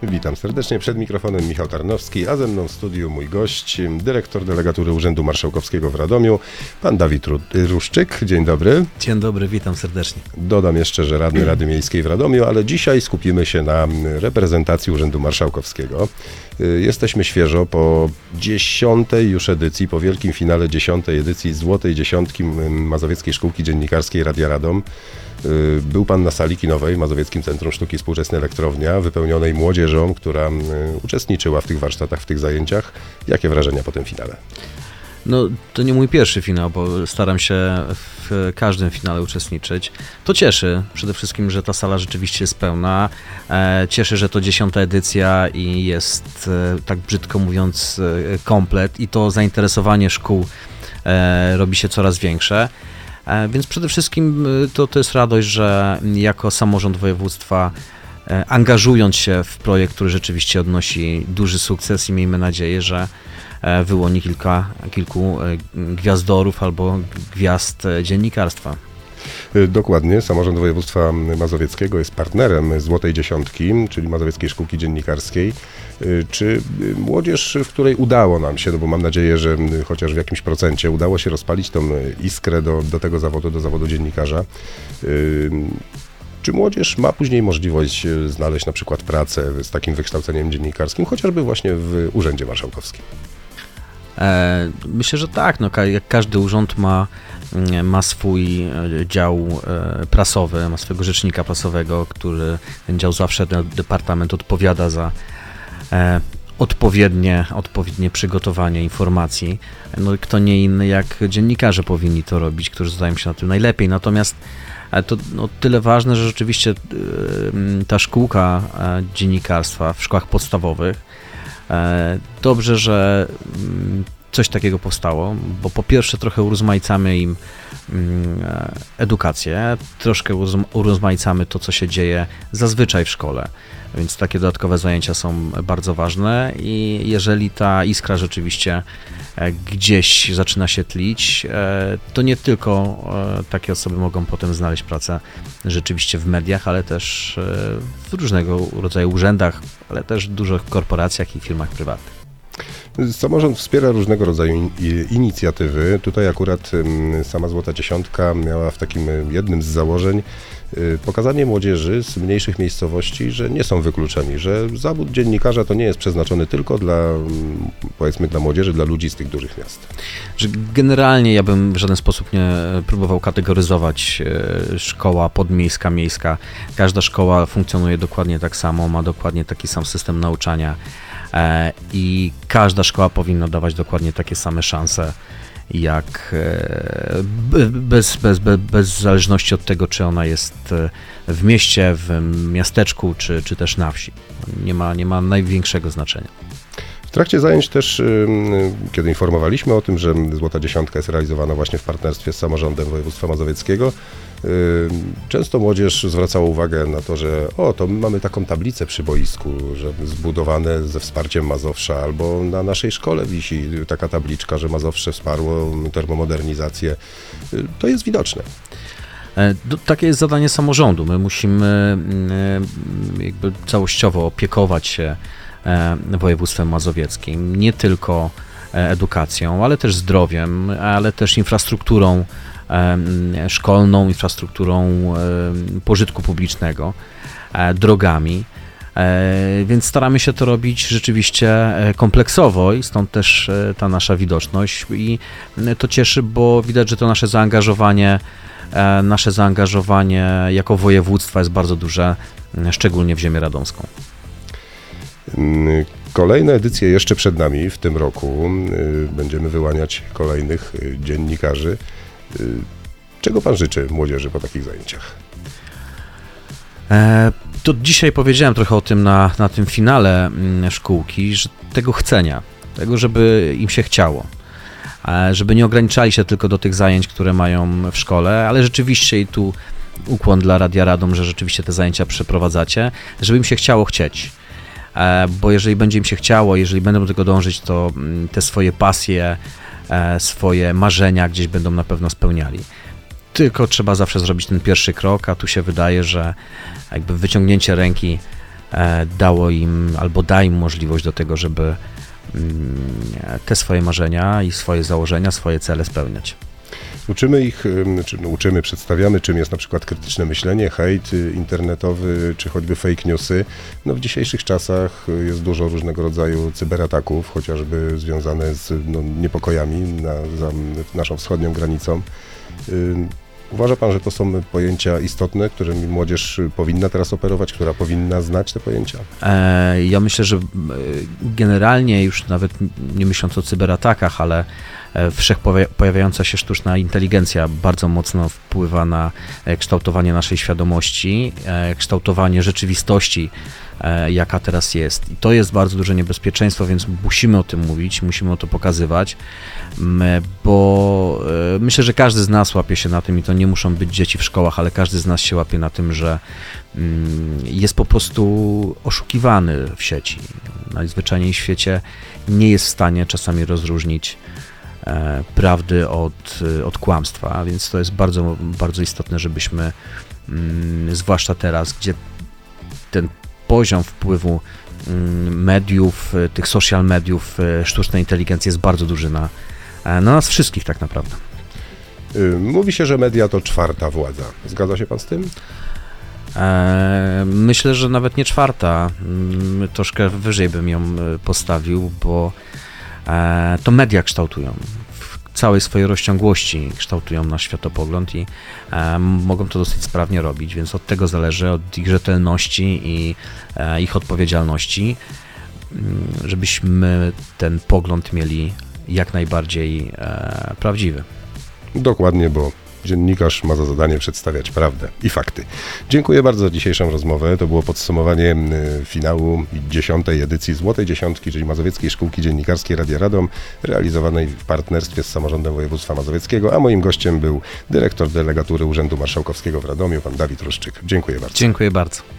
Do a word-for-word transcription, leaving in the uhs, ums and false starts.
Witam serdecznie, przed mikrofonem Michał Tarnowski, a ze mną w studiu mój gość, dyrektor delegatury Urzędu Marszałkowskiego w Radomiu, pan Dawid Ruszczyk. Dzień dobry. Dzień dobry, witam serdecznie. Dodam jeszcze, że radny Rady Miejskiej w Radomiu, ale dzisiaj skupimy się na reprezentacji Urzędu Marszałkowskiego. Jesteśmy świeżo po dziesiątej już edycji, po wielkim finale dziesiątej edycji Złotej Dziesiątki Mazowieckiej Szkółki Dziennikarskiej Radia Radom. Był pan na sali kinowej w Mazowieckim Centrum Sztuki Współczesnej Elektrownia, wypełnionej młodzieżą, która uczestniczyła w tych warsztatach, w tych zajęciach. Jakie wrażenia po tym finale? No, to nie mój pierwszy finał, bo staram się w każdym finale uczestniczyć. To cieszy przede wszystkim, że ta sala rzeczywiście jest pełna. Cieszy, że to dziesiąta edycja i jest, tak brzydko mówiąc, komplet i to zainteresowanie szkół robi się coraz większe. Więc przede wszystkim to, to jest radość, że jako samorząd województwa, angażując się w projekt, który rzeczywiście odnosi duży sukces i miejmy nadzieję, że wyłoni kilka, kilku gwiazdorów albo gwiazd dziennikarstwa. Dokładnie. Samorząd Województwa Mazowieckiego jest partnerem Złotej Dziesiątki, czyli Mazowieckiej Szkółki Dziennikarskiej. Czy młodzież, w której udało nam się, no bo mam nadzieję, że chociaż w jakimś procencie udało się rozpalić tą iskrę do, do tego zawodu, do zawodu dziennikarza, czy młodzież ma później możliwość znaleźć na przykład pracę z takim wykształceniem dziennikarskim, chociażby właśnie w Urzędzie Marszałkowskim? Myślę, że tak. No, jak każdy urząd ma, ma swój dział prasowy, ma swojego rzecznika prasowego, który ten dział zawsze, ten departament odpowiada za odpowiednie, odpowiednie przygotowanie informacji. No, kto nie inny jak dziennikarze powinni to robić, którzy znają się na tym najlepiej. Natomiast to no, tyle ważne, że rzeczywiście ta szkółka dziennikarstwa w szkołach podstawowych, dobrze, że coś takiego powstało, bo po pierwsze trochę urozmaicamy im edukację, troszkę urozmaicamy to, co się dzieje zazwyczaj w szkole, więc takie dodatkowe zajęcia są bardzo ważne i jeżeli ta iskra rzeczywiście gdzieś zaczyna się tlić, to nie tylko takie osoby mogą potem znaleźć pracę rzeczywiście w mediach, ale też w różnego rodzaju urzędach, ale też w dużych korporacjach i firmach prywatnych. Samorząd wspiera różnego rodzaju inicjatywy. Tutaj akurat sama Złota Dziesiątka miała w takim jednym z założeń pokazanie młodzieży z mniejszych miejscowości, że nie są wykluczeni, że zawód dziennikarza to nie jest przeznaczony tylko dla, powiedzmy, dla młodzieży, dla ludzi z tych dużych miast. Że generalnie ja bym w żaden sposób nie próbował kategoryzować szkoła podmiejska, miejska. Każda szkoła funkcjonuje dokładnie tak samo, ma dokładnie taki sam system nauczania i każda szkoła powinna dawać dokładnie takie same szanse, jak bez, bez, bez, bez zależności od tego, czy ona jest w mieście, w miasteczku, czy, czy też na wsi. Nie ma, nie ma największego znaczenia. W trakcie zajęć też, kiedy informowaliśmy o tym, że Złota Dziesiątka jest realizowana właśnie w partnerstwie z samorządem województwa mazowieckiego, często młodzież zwracała uwagę na to, że o, to my mamy taką tablicę przy boisku, że zbudowane ze wsparciem Mazowsza, albo na naszej szkole wisi taka tabliczka, że Mazowsze wsparło termomodernizację. To jest widoczne. Takie jest zadanie samorządu. My musimy jakby całościowo opiekować się województwem mazowieckim, nie tylko edukacją, ale też zdrowiem, ale też infrastrukturą szkolną, infrastrukturą pożytku publicznego, drogami, więc staramy się to robić rzeczywiście kompleksowo i stąd też ta nasza widoczność i to cieszy, bo widać, że to nasze zaangażowanie, nasze zaangażowanie jako województwa jest bardzo duże, szczególnie w ziemię radomską. Kolejne edycje jeszcze przed nami w tym roku. Będziemy wyłaniać kolejnych dziennikarzy. Czego pan życzy młodzieży po takich zajęciach? E, to dzisiaj powiedziałem trochę o tym na, na tym finale szkółki, że tego chcenia, tego, żeby im się chciało, e, żeby nie ograniczali się tylko do tych zajęć, które mają w szkole, ale rzeczywiście i tu ukłon dla Radia Radom, że rzeczywiście te zajęcia przeprowadzacie, żeby im się chciało chcieć. Bo jeżeli będzie im się chciało, jeżeli będą do tego dążyć, to te swoje pasje, swoje marzenia gdzieś będą na pewno spełniali. Tylko trzeba zawsze zrobić ten pierwszy krok, a tu się wydaje, że jakby wyciągnięcie ręki e, dało im albo da im możliwość do tego, żeby mm, te swoje marzenia i swoje założenia, swoje cele spełniać. Uczymy ich, czy no, uczymy, przedstawiamy, czym jest na przykład krytyczne myślenie, hejt y, internetowy, czy choćby fake newsy. No, w dzisiejszych czasach jest dużo różnego rodzaju cyberataków, chociażby związane z no, niepokojami na, za naszą wschodnią granicą. Y, Uważa pan, że to są pojęcia istotne, którymi młodzież powinna teraz operować, która powinna znać te pojęcia? E, ja myślę, że e, generalnie już nawet nie myśląc o cyberatakach, ale e, wszechpojawiająca się sztuczna inteligencja bardzo mocno wpływa na e, kształtowanie naszej świadomości, e, kształtowanie rzeczywistości, e, jaka teraz jest. I to jest bardzo duże niebezpieczeństwo, więc musimy o tym mówić, musimy o to pokazywać, m, bo e, myślę, że każdy z nas łapie się na tym i to nie muszą być dzieci w szkołach, ale każdy z nas się łapie na tym, że mm, jest po prostu oszukiwany w sieci. Najzwyczajniej w świecie nie jest w stanie czasami rozróżnić e, prawdy od, od kłamstwa, więc to jest bardzo, bardzo istotne, żebyśmy, mm, zwłaszcza teraz, gdzie ten poziom wpływu mm, mediów, tych social mediów, e, sztucznej inteligencji jest bardzo duży na, na nas wszystkich tak naprawdę. Mówi się, że media to czwarta władza. Zgadza się pan z tym? E, myślę, że nawet nie czwarta. Mm, Troszkę wyżej bym ją e, postawił, bo e, to media kształtują. W całej swojej rozciągłości kształtują nasz światopogląd i e, mogą to dosyć sprawnie robić, więc od tego zależy, od ich rzetelności i e, ich odpowiedzialności, mm, żebyśmy ten pogląd mieli jak najbardziej e, prawdziwy. Dokładnie, bo dziennikarz ma za zadanie przedstawiać prawdę i fakty. Dziękuję bardzo za dzisiejszą rozmowę. To było podsumowanie y, finału dziesiątej edycji Złotej Dziesiątki, czyli Mazowieckiej Szkółki Dziennikarskiej Radia Radom, realizowanej w partnerstwie z Samorządem Województwa Mazowieckiego, a moim gościem był dyrektor delegatury Urzędu Marszałkowskiego w Radomiu, pan Dawid Ruszczyk. Dziękuję bardzo. Dziękuję bardzo.